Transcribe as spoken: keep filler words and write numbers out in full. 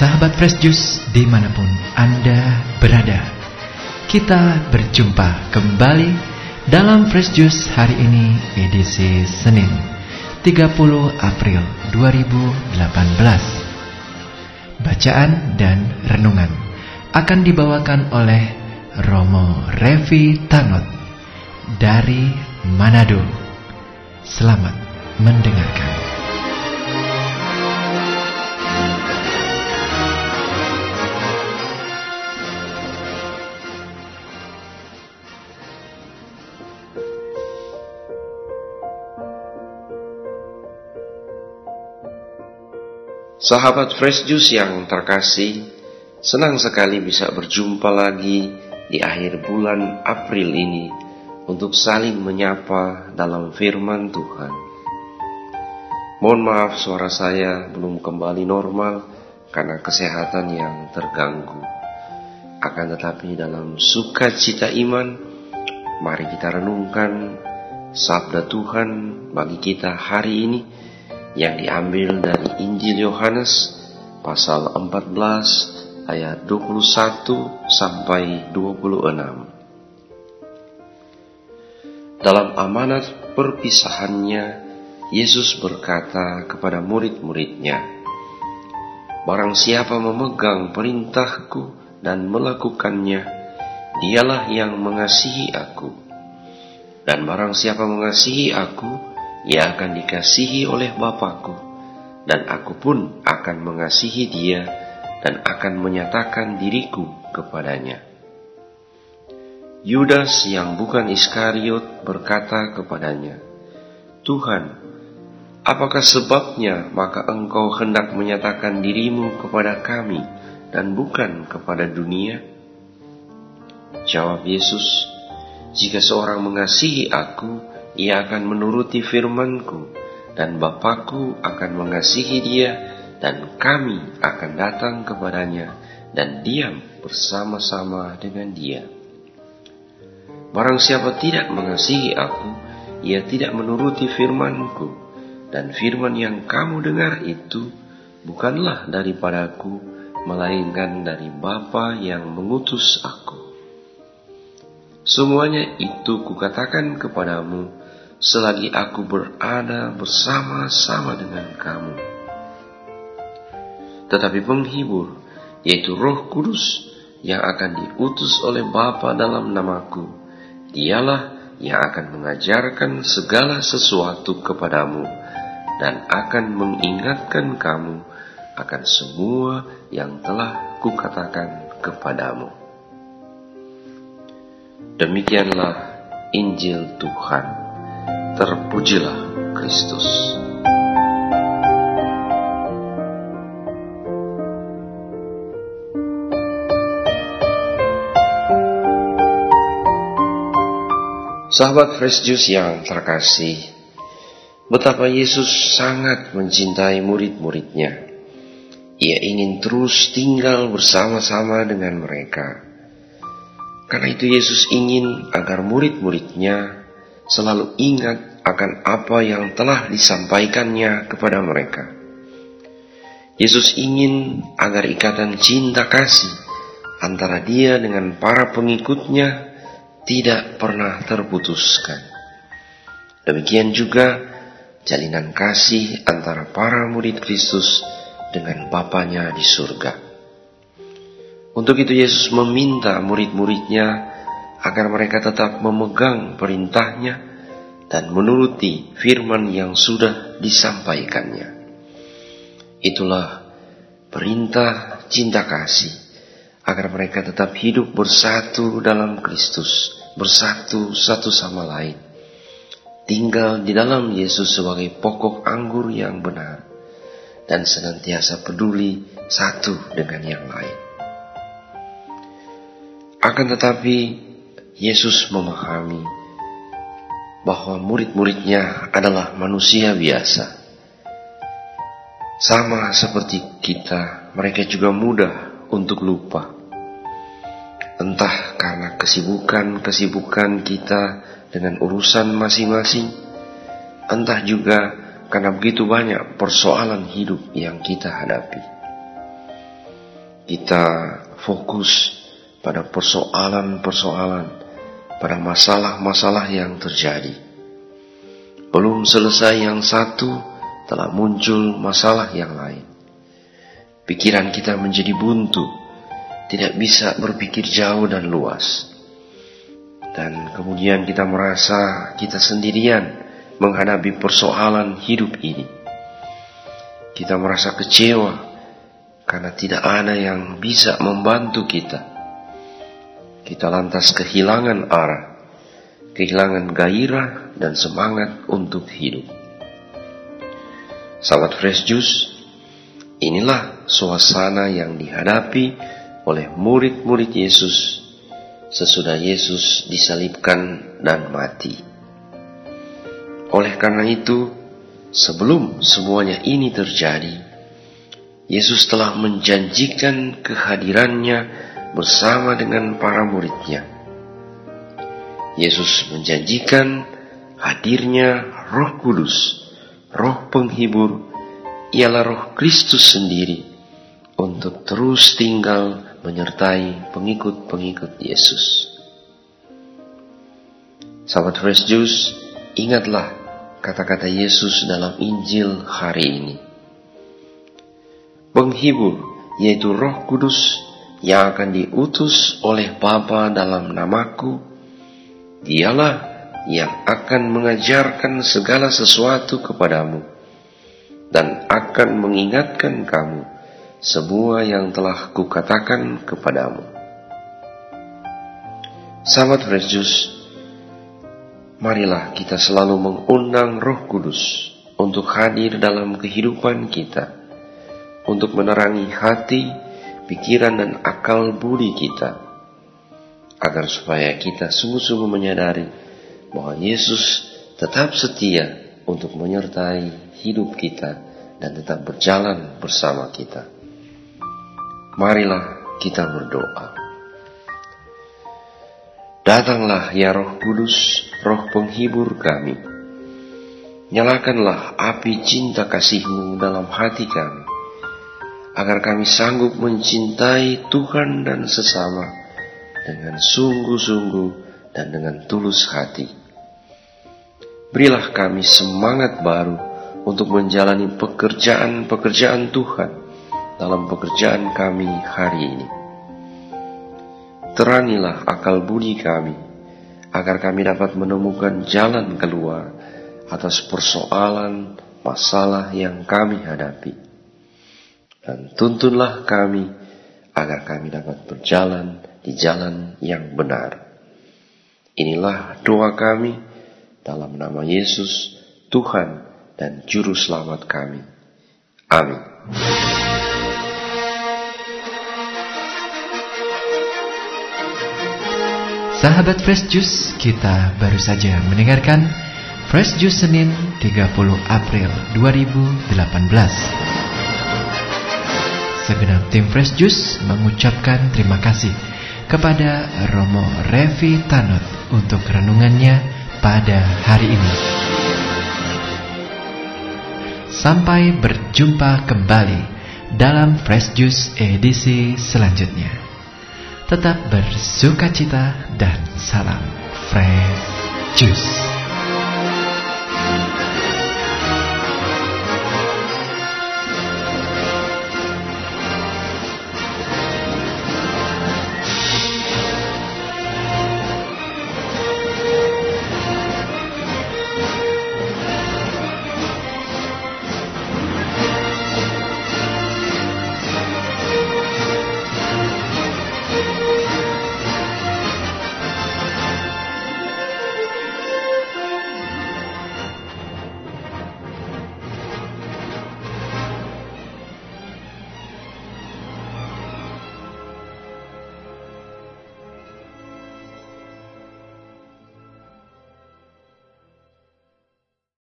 Sahabat Fresh Juice dimanapun Anda berada, kita berjumpa kembali dalam Fresh Juice hari ini edisi Senin tiga puluh April dua ribu delapan belas. Bacaan dan renungan akan dibawakan oleh Romo Revi Tanot dari Manado. Selamat mendengarkan. Sahabat Fresh Juice yang terkasih, senang sekali bisa berjumpa lagi di akhir bulan April ini untuk saling menyapa dalam firman Tuhan. Mohon maaf suara saya belum kembali normal karena kesehatan yang terganggu. Akan tetapi dalam sukacita iman, mari kita renungkan sabda Tuhan bagi kita hari ini yang diambil dari Injil Yohanes pasal empat belas ayat dua puluh satu sampai dua puluh enam. Dalam amanat perpisahannya, Yesus berkata kepada murid-muridnya, "Barang siapa memegang perintahku dan melakukannya, dialah yang mengasihi aku. Dan barang siapa mengasihi aku, ia akan dikasihi oleh Bapa-Ku, dan aku pun akan mengasihi dia dan akan menyatakan diriku kepadanya." Yudas yang bukan Iskariot berkata kepadanya, "Tuhan, apakah sebabnya maka engkau hendak menyatakan dirimu kepada kami dan bukan kepada dunia?" Jawab Yesus, "Jika seorang mengasihi aku, ia akan menuruti firman-Ku, dan Bapa-Ku akan mengasihi dia, dan kami akan datang kepadanya dan diam bersama-sama dengan dia. Barang siapa tidak mengasihi aku, ia tidak menuruti firman-Ku, dan firman yang kamu dengar itu bukanlah daripadaku, melainkan dari Bapa yang mengutus aku. Semuanya itu kukatakan kepadamu selagi aku berada bersama-sama dengan kamu. Tetapi penghibur, yaitu Roh Kudus yang akan diutus oleh Bapa dalam namaku, dialah yang akan mengajarkan segala sesuatu kepadamu dan akan mengingatkan kamu akan semua yang telah kukatakan kepadamu." Demikianlah Injil Tuhan. Terpujilah Kristus. Sahabat Fresh Juice yang terkasih, betapa Yesus sangat mencintai murid-muridnya. Ia ingin terus tinggal bersama-sama dengan mereka. Karena itu Yesus ingin agar murid-muridnya selalu ingat akan apa yang telah disampaikannya kepada mereka. Yesus ingin agar ikatan cinta kasih antara dia dengan para pengikutnya tidak pernah terputuskan. Demikian juga jalinan kasih antara para murid Kristus dengan Bapanya di surga. Untuk itu Yesus meminta murid-muridnya agar mereka tetap memegang perintahnya dan menuruti firman yang sudah disampaikannya. Itulah perintah cinta kasih, agar mereka tetap hidup bersatu dalam Kristus, bersatu satu sama lain, tinggal di dalam Yesus sebagai pokok anggur yang benar, dan senantiasa peduli satu dengan yang lain. Akan tetapi Yesus memahami bahwa murid-muridnya adalah manusia biasa. Sama seperti kita, mereka juga mudah untuk lupa. Entah karena kesibukan-kesibukan kita dengan urusan masing-masing, entah juga karena begitu banyak persoalan hidup yang kita hadapi. kita fokus pada persoalan-persoalan, pada masalah-masalah yang terjadi. Belum selesai yang satu, telah muncul masalah yang lain. Pikiran kita menjadi buntu, tidak bisa berpikir jauh dan luas. Dan kemudian kita merasa kita sendirian menghadapi persoalan hidup ini. Kita merasa kecewa karena tidak ada yang bisa membantu kita. Kita lantas kehilangan arah, kehilangan gairah dan semangat untuk hidup. Sahabat Fresh Juice, inilah suasana yang dihadapi oleh murid-murid Yesus sesudah Yesus disalibkan dan mati. Oleh karena itu, sebelum semuanya ini terjadi, Yesus telah menjanjikan kehadirannya bersama dengan para muridnya. Yesus menjanjikan hadirnya Roh Kudus, Roh Penghibur, ialah Roh Kristus sendiri, untuk terus tinggal menyertai pengikut-pengikut Yesus. Sahabat Fresh Juice, ingatlah kata-kata Yesus dalam Injil hari ini. Penghibur, yaitu Roh Kudus yang akan diutus oleh Bapa dalam namaku, dialah yang akan mengajarkan segala sesuatu kepadamu dan akan mengingatkan kamu semua yang telah kukatakan kepadamu. Sahabat Fresh Juice, marilah kita selalu mengundang Roh Kudus untuk hadir dalam kehidupan kita, untuk menerangi hati, pikiran dan akal budi kita, agar supaya kita sungguh-sungguh menyadari bahwa Yesus tetap setia untuk menyertai hidup kita dan tetap berjalan bersama kita. Marilah kita berdoa. Datanglah ya Roh Kudus, Roh Penghibur kami. Nyalakanlah api cinta kasih-Mu dalam hati kami, agar kami sanggup mencintai Tuhan dan sesama dengan sungguh-sungguh dan dengan tulus hati. Berilah kami semangat baru untuk menjalani pekerjaan-pekerjaan Tuhan dalam pekerjaan kami hari ini. Terangilah akal budi kami, agar kami dapat menemukan jalan keluar atas persoalan masalah yang kami hadapi. Dan tuntunlah kami, agar kami dapat berjalan di jalan yang benar. Inilah doa kami dalam nama Yesus, Tuhan dan Juru Selamat kami. Amin. Sahabat Fresh Juice, kita baru saja mendengarkan Fresh Juice Senin tiga puluh April dua ribu delapan belas. Segenap tim Fresh Juice mengucapkan terima kasih kepada Romo Revi Tanot untuk renungannya pada hari ini. Sampai berjumpa kembali dalam Fresh Juice edisi selanjutnya. Tetap bersukacita dan salam Fresh Juice.